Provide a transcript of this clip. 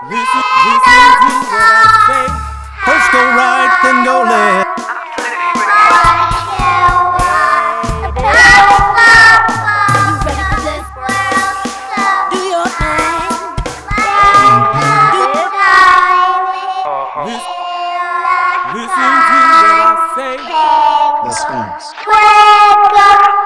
Listen to what I say. First go right, then go left. Do your thing. Listen to what I say. The Sphinx. Wake up.